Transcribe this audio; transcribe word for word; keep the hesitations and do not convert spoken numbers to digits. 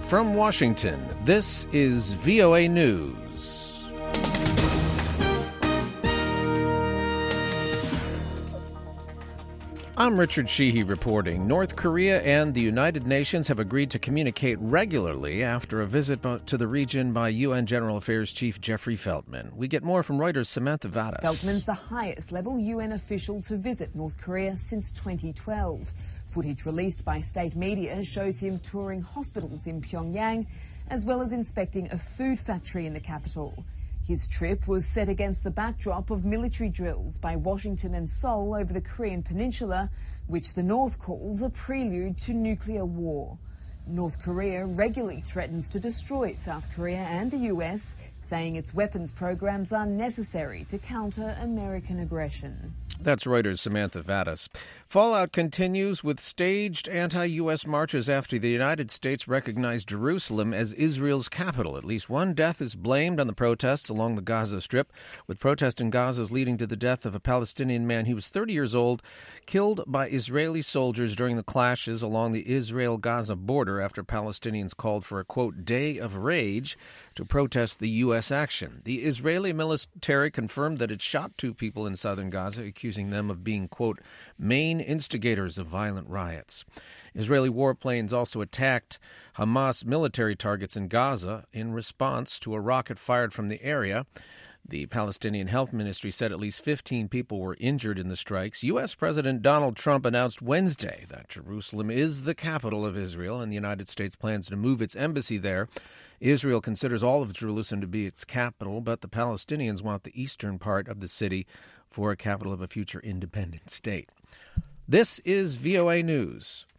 From Washington, this is V O A News. I'm Richard Sheehy reporting. North Korea and the United Nations have agreed to communicate regularly after a visit to the region by U N General Affairs Chief Jeffrey Feltman. We get more from Reuters' Samantha Vadas. Feltman's the highest-level U N official to visit North Korea since twenty twelve. Footage released by state media shows him touring hospitals in Pyongyang, as well as inspecting a food factory in the capital. His trip was set against the backdrop of military drills by Washington and Seoul over the Korean peninsula, which the North calls a prelude to nuclear war. North Korea regularly threatens to destroy South Korea and the U S, saying its weapons programs are necessary to counter American aggression. That's Reuters' Samantha Vadas. Fallout continues with staged anti-U S marches after the United States recognized Jerusalem as Israel's capital. At least one death is blamed on the protests along the Gaza Strip, with protests in Gaza leading to the death of a Palestinian man. He was thirty years old, killed by Israeli soldiers during the clashes along the Israel-Gaza border after Palestinians called for a, quote, day of rage to protest the U S action. The Israeli military confirmed that it shot two people in southern Gaza, accusing them of being, quote, main instigators of violent riots. Israeli warplanes also attacked Hamas military targets in Gaza in response to a rocket fired from the area. The Palestinian Health Ministry said at least fifteen people were injured in the strikes. U S. President Donald Trump announced Wednesday that Jerusalem is the capital of Israel, and the United States plans to move its embassy there. Israel considers all of Jerusalem to be its capital, but the Palestinians want the eastern part of the city for a capital of a future independent state. This is V O A News.